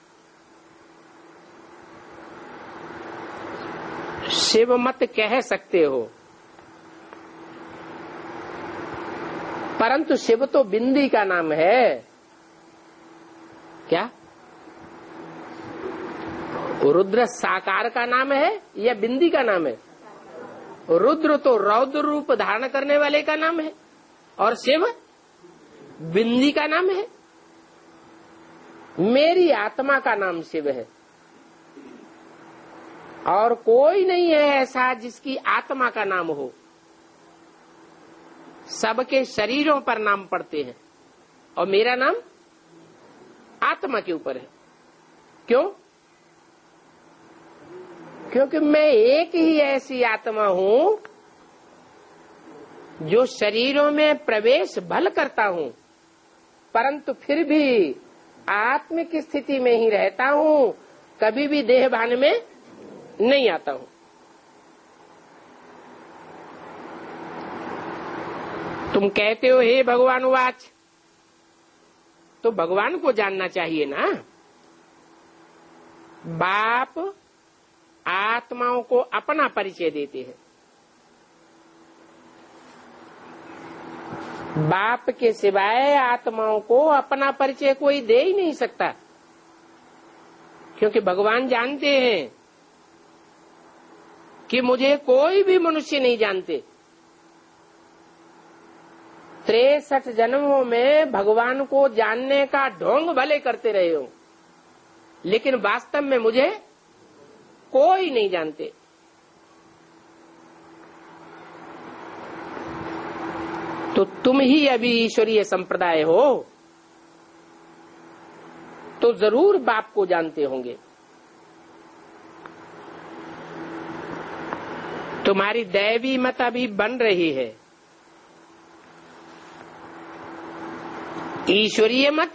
शिव मत कह सकते हो, परंतु शिव तो बिंदी का नाम है। क्या? रुद्र साकार का नाम है या बिंदी का नाम है? रुद्र तो रौद्र रूप धारण करने वाले का नाम है और शिव बिंदी का नाम है। मेरी आत्मा का नाम शिव है और कोई नहीं है ऐसा जिसकी आत्मा का नाम हो। सबके शरीरों पर नाम पड़ते हैं और मेरा नाम आत्मा के ऊपर है। क्यों? क्योंकि मैं एक ही ऐसी आत्मा हूं जो शरीरों में प्रवेश भल करता हूं, परंतु फिर भी आत्मिक स्थिति में ही रहता हूं, कभी भी देह भान में नहीं आता हूं। तुम कहते हो हे भगवान वाच, तो भगवान को जानना चाहिए ना। बाप आत्माओं को अपना परिचय देते हैं। बाप के सिवाय आत्माओं को अपना परिचय कोई दे ही नहीं सकता, क्योंकि भगवान जानते हैं कि मुझे कोई भी मनुष्य नहीं जानते। तिरसठ जन्मों में भगवान को जानने का ढोंग भले करते रहे हो, लेकिन वास्तव में मुझे कोई नहीं जानते। तो तुम ही अभी ईश्वरीय संप्रदाय हो, तो जरूर बाप को जानते होंगे। तुम्हारी दैवी मत अभी बन रही है। ईश्वरीय मत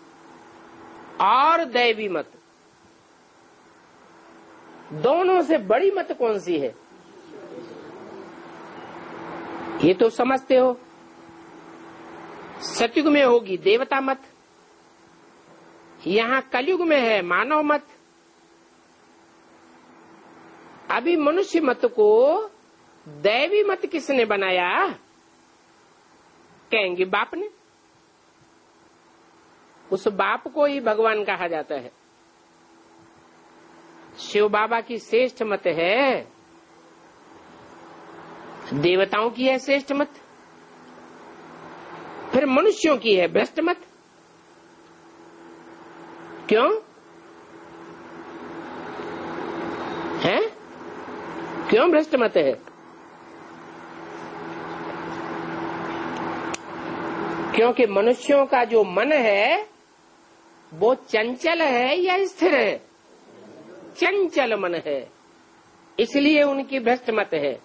और दैवी मत, दोनों से बड़ी मत कौन सी है? ये तो समझते हो। सतयुग में होगी देवता मत, यहां कलयुग में है मानव मत। अभी मनुष्य मत को दैवी मत किसने बनाया? कहेंगे बाप ने। उस बाप को ही भगवान कहा जाता है। शिव बाबा की श्रेष्ठ मत है, देवताओं की है श्रेष्ठ मत, फिर मनुष्यों की है भ्रष्ट मत। क्यों है? क्यों भ्रष्ट मत है? क्योंकि मनुष्यों का जो मन है वो चंचल है या स्थिर है? चंचल मन है, इसलिए उनकी भ्रष्ट मत है।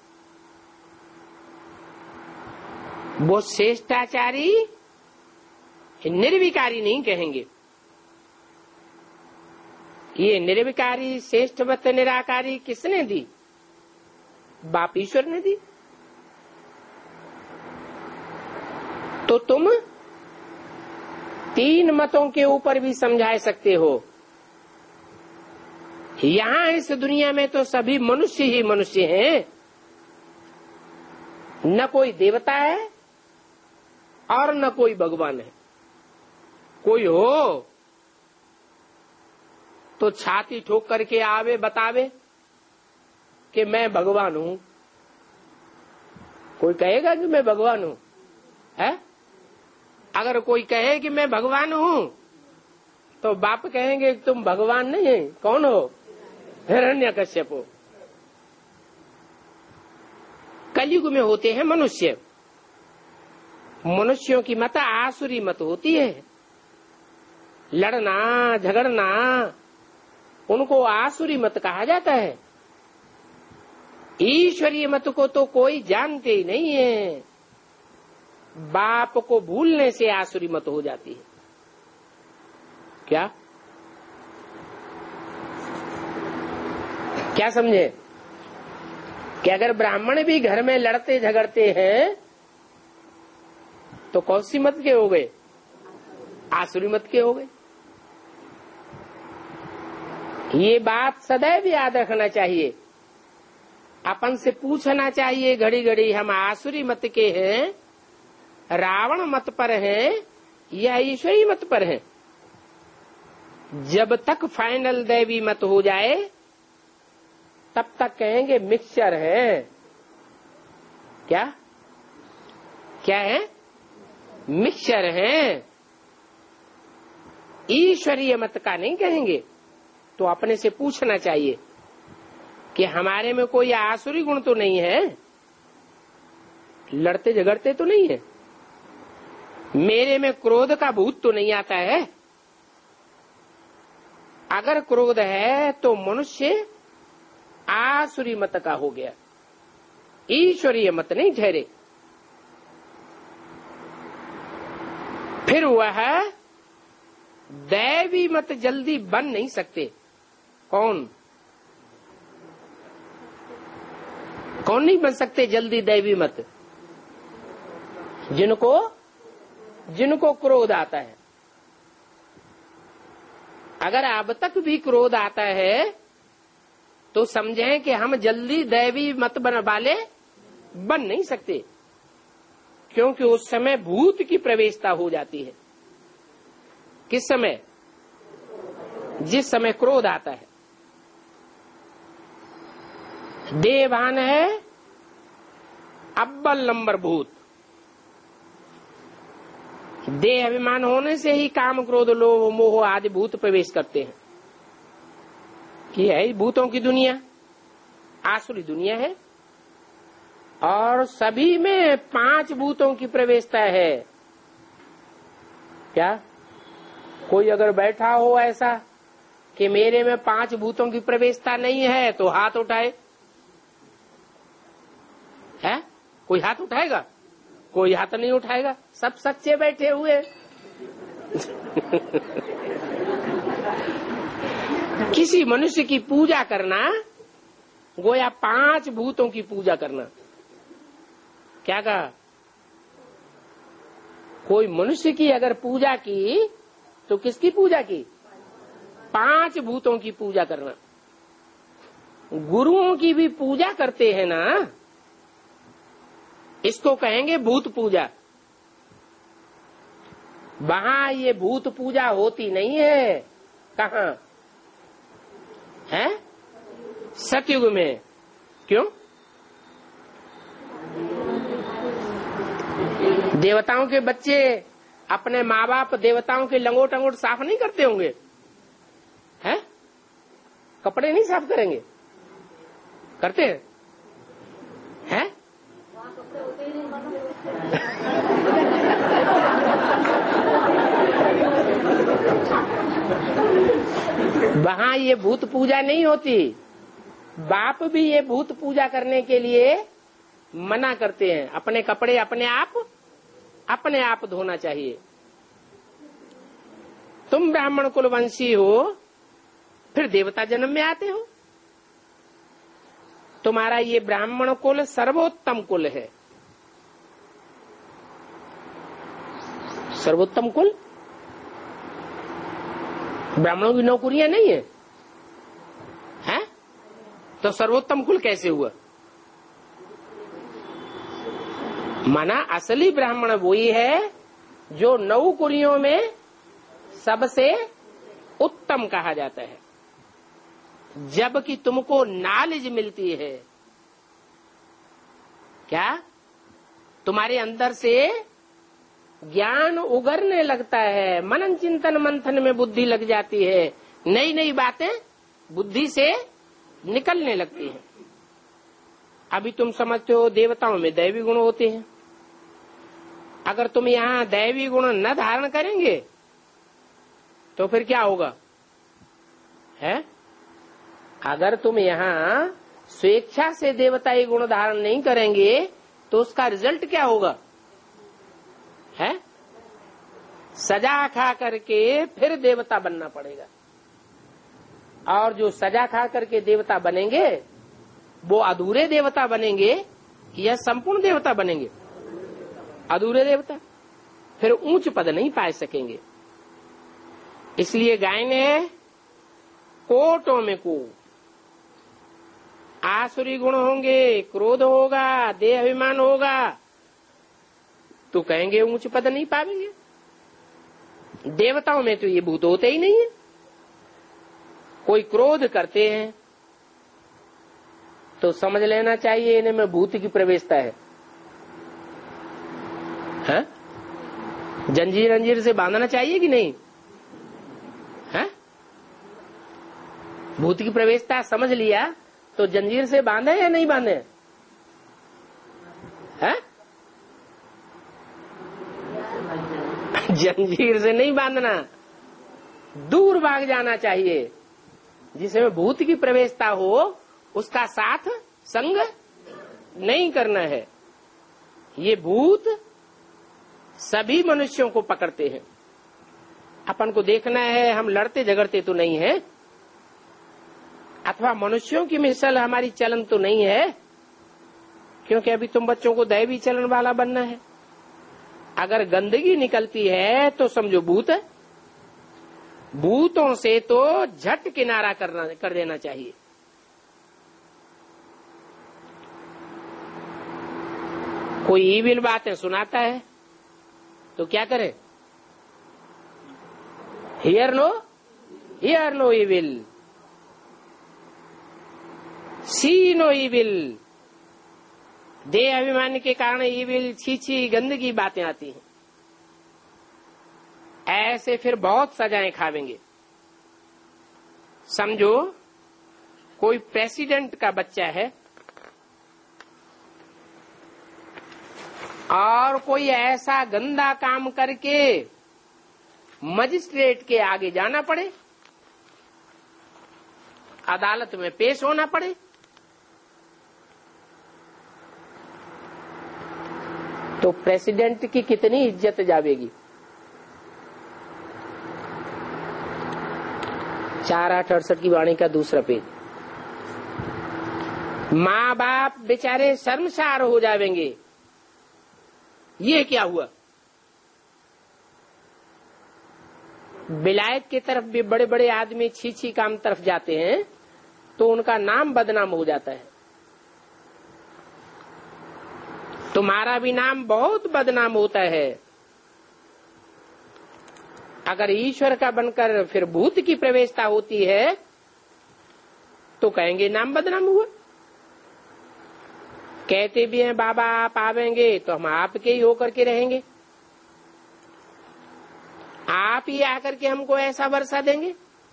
वो श्रेष्ठाचारी निर्विकारी नहीं कहेंगे। ये निर्विकारी श्रेष्ठ मत निराकारी किसने दी? बाप ईश्वर ने दी। तो तुम तीन मतों के ऊपर भी समझा सकते हो। यहां इस दुनिया में तो सभी मनुष्य ही मनुष्य हैं, न कोई देवता है और न कोई भगवान है। कोई हो तो छाती ठोक करके आवे बतावे कि मैं भगवान हूं। कोई कहेगा कि मैं भगवान हूं? है? अगर कोई कहे कि मैं भगवान हूं तो बाप कहेंगे तुम भगवान नहीं है। कौन हो? हिरण्यकश्यप हो। कलयुग में होते हैं मनुष्य। मनुष्यों की मत आसुरी मत होती है। लड़ना झगड़ना उनको आसुरी मत कहा जाता है। ईश्वरीय मत को तो कोई जानते ही नहीं है। बाप को भूलने से आसुरी मत हो जाती है। क्या क्या समझे? कि अगर ब्राह्मण भी घर में लड़ते झगड़ते हैं तो कौन सी मत के हो गए? आसुरी मत के हो गए। ये बात सदैव याद रखना चाहिए। अपन से पूछना चाहिए घड़ी घड़ी हम आसुरी मत के हैं, रावण मत पर हैं या ईश्वरी मत पर हैं। जब तक फाइनल दैवी मत हो जाए तब तक कहेंगे मिक्सचर है। क्या क्या है? मिक्सचर है। ईश्वरीय मत का नहीं कहेंगे। तो अपने से पूछना चाहिए कि हमारे में कोई आसुरी गुण तो नहीं है, लड़ते झगड़ते तो नहीं है, मेरे में क्रोध का भूत तो नहीं आता है। अगर क्रोध है तो मनुष्य आसुरी मत का हो गया, ईश्वरीय मत नहीं ठहरे। फिर वह दैवी मत जल्दी बन नहीं सकते। कौन कौन नहीं बन सकते जल्दी दैवी मत? जिनको जिनको क्रोध आता है। अगर अब तक भी क्रोध आता है तो समझें कि हम जल्दी दैवी मत बन वाले बन नहीं सकते, क्योंकि उस समय भूत की प्रवेशता हो जाती है। किस समय? जिस समय क्रोध आता है। देवान है अव्वल नंबर भूत, देह अभिमान होने से ही काम क्रोध लोभ मोह आदि भूत प्रवेश करते हैं। ये है भूतों की दुनिया, आसुरी दुनिया है। और सभी में पांच भूतों की प्रवेशता है। क्या कोई अगर बैठा हो ऐसा कि मेरे में पांच भूतों की प्रवेशता नहीं है तो हाथ उठाए। है कोई हाथ उठाएगा? कोई हाथ नहीं उठाएगा, सब सच्चे बैठे हुए। किसी मनुष्य की पूजा करना गोया पांच भूतों की पूजा करना। क्या कहा? कोई मनुष्य की अगर पूजा की तो किसकी पूजा की? पांच भूतों की पूजा करना। गुरुओं की भी पूजा करते हैं ना, इसको कहेंगे भूत पूजा। वहां ये भूत पूजा होती नहीं है। कहाँ है? सतयुग में। क्यों? देवताओं के बच्चे अपने माँ बाप देवताओं के लंगोट अंगोट साफ नहीं करते होंगे? हैं? कपड़े नहीं साफ करेंगे? करते हैं? हैं? वहां ये भूत पूजा नहीं होती। बाप भी ये भूत पूजा करने के लिए मना करते हैं। अपने कपड़े अपने आप अपने आप धोना चाहिए। तुम ब्राह्मण कुलवंशी हो, फिर देवता जन्म में आते हो। तुम्हारा ये ब्राह्मण कुल सर्वोत्तम कुल है। सर्वोत्तम कुल, ब्राह्मणों की नौकरियां नहीं है, हैं? तो सर्वोत्तम कुल कैसे हुआ? माना असली ब्राह्मण वही है जो नौ कुलियों में सबसे उत्तम कहा जाता है। जबकि तुमको नॉलेज मिलती है, क्या तुम्हारे अंदर से ज्ञान उगरने लगता है, मनन चिंतन मंथन में बुद्धि लग जाती है, नई नई बातें बुद्धि से निकलने लगती हैं। अभी तुम समझते हो देवताओं में दैवी गुण होते हैं। अगर तुम यहाँ दैवी गुण न धारण करेंगे तो फिर क्या होगा? है? अगर तुम यहाँ स्वेच्छा से देवताई गुण धारण नहीं करेंगे तो उसका रिजल्ट क्या होगा? है? सजा खा करके फिर देवता बनना पड़ेगा। और जो सजा खा करके देवता बनेंगे वो अधूरे देवता बनेंगे या संपूर्ण देवता बनेंगे? अधूरे देवता। फिर ऊंच पद नहीं पा सकेंगे। इसलिए गायन है कोटों में को आसुरी गुण होंगे, क्रोध होगा, देह अभिमान होगा, तो कहेंगे ऊंच पद नहीं पाएंगे। देवताओं में तो ये भूत होते ही नहीं है। कोई क्रोध करते हैं तो समझ लेना चाहिए इन्हें में भूत की प्रवेशता है। है? जंजीर अंजीर से बांधना चाहिए कि नहीं? है? भूत की प्रवेशता समझ लिया तो जंजीर से बांधे या नहीं बांधे? है? जंजीर से नहीं बांधना, दूर भाग जाना चाहिए। जिसमें भूत की प्रवेशता हो उसका साथ संग नहीं करना है। ये भूत सभी मनुष्यों को पकड़ते हैं। अपन को देखना है हम लड़ते झगड़ते तो नहीं है, अथवा मनुष्यों की मिसल हमारी चलन तो नहीं है, क्योंकि अभी तुम बच्चों को दैवी चलन वाला बनना है। अगर गंदगी निकलती है तो समझो भूत है। भूतों से तो झट किनारा करना कर देना चाहिए। कोई ईविल बातें सुनाता है तो क्या करे? Hear no hear no evil, see no evil. देह अभिमान के कारण ईविल, छीछी, गंदगी बातें आती हैं। ऐसे फिर बहुत सजाएं खावेंगे। समझो कोई प्रेसिडेंट का बच्चा है और कोई ऐसा गंदा काम करके मजिस्ट्रेट के आगे जाना पड़े, अदालत में पेश होना पड़े, तो प्रेसिडेंट की कितनी इज्जत जावेगी। चार आठ अड़सठ की वाणी का दूसरा पेज। माँ बाप बेचारे शर्मसार हो जाएंगे, ये क्या हुआ। विलायत की तरफ भी बड़े बड़े आदमी छी छी काम तरफ जाते हैं तो उनका नाम बदनाम हो जाता है। तुम्हारा भी नाम बहुत बदनाम होता है। अगर ईश्वर का बनकर फिर भूत की प्रवेशता होती है तो कहेंगे नाम बदनाम हुआ। कहते भी हैं बाबा आप आवेंगे तो हम आपके ही होकर के रहेंगे, आप ही आकर के हमको ऐसा वर्षा देंगे।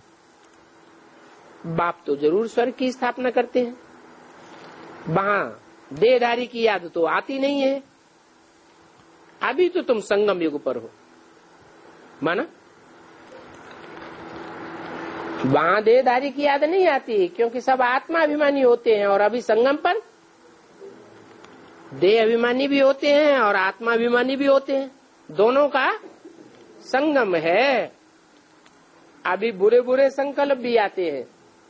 बाप तो जरूर स्वर्ग की स्थापना करते हैं, वहां देहधारी की याद तो आती नहीं है। अभी तो तुम संगम युग पर हो, माना वहां देहधारी की याद नहीं आती क्योंकि सब आत्मा अभिमानी होते हैं, और अभी संगम पर देह अभिमानी भी होते हैं और आत्मा अभिमानी भी होते हैं, दोनों का संगम है। अभी बुरे बुरे संकल्प भी आते हैं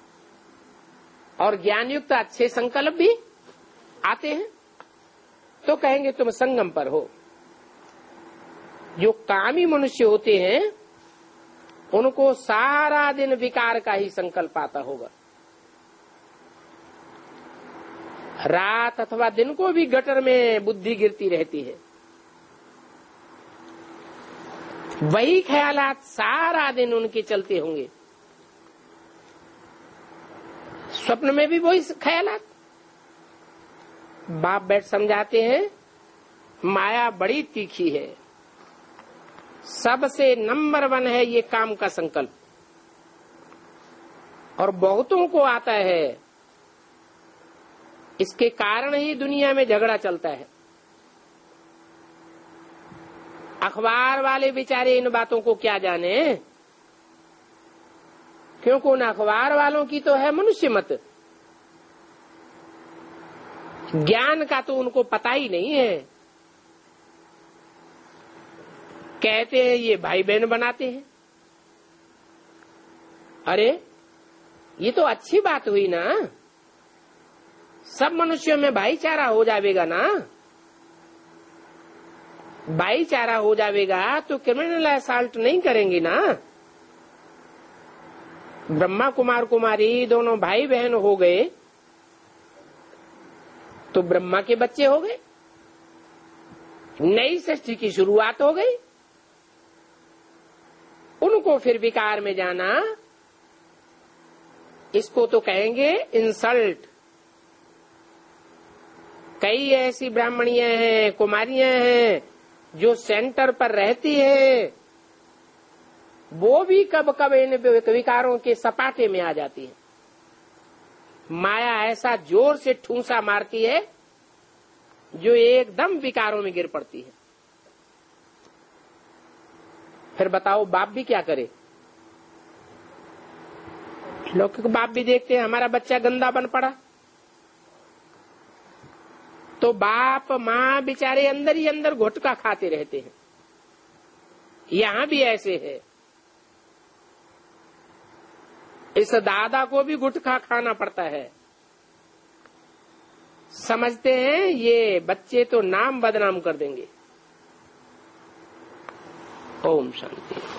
और ज्ञान युक्त अच्छे संकल्प भी आते हैं, तो कहेंगे तुम संगम पर हो। जो कामी मनुष्य होते हैं उनको सारा दिन विकार का ही संकल्प आता होगा, रात अथवा दिन को भी गटर में बुद्धि गिरती रहती है। वही ख्यालात सारा दिन उनके चलते होंगे, स्वप्न में भी वही ख्यालात। बाप बैठ समझाते हैं माया बड़ी तीखी है, सबसे नंबर वन है ये काम का संकल्प, और बहुतों को आता है। इसके कारण ही दुनिया में झगड़ा चलता है। अखबार वाले बेचारे इन बातों को क्या जाने, क्योंकि उन अखबार वालों की तो है मनुष्य मत, ज्ञान का तो उनको पता ही नहीं है। कहते हैं ये भाई बहन बनाते हैं। अरे ये तो अच्छी बात हुई ना, सब मनुष्यों में भाईचारा हो जाएगा ना। भाईचारा हो जाएगा तो क्रिमिनल असॉल्ट नहीं करेंगे ना। ब्रह्मा कुमार कुमारी दोनों भाई बहन हो गए तो ब्रह्मा के बच्चे हो गए, नई सृष्टि की शुरुआत हो गई। उनको फिर विकार में जाना, इसको तो कहेंगे इंसल्ट। कई ऐसी ब्राह्मणियां हैं, कुमारियां हैं जो सेंटर पर रहती है, वो भी कब कब इन विकारों के सपाटे में आ जाती है। माया ऐसा जोर से ठूंसा मारती है जो एकदम विकारों में गिर पड़ती है। फिर बताओ बाप भी क्या करे। लौकिक बाप भी देखते हैं हमारा बच्चा गंदा बन पड़ा तो बाप माँ बेचारे अंदर ही अंदर घुटका खाते रहते हैं। यहां भी ऐसे है, इस दादा को भी गुटखा खाना पड़ता है। समझते हैं ये बच्चे तो नाम बदनाम कर देंगे। ओम शांति।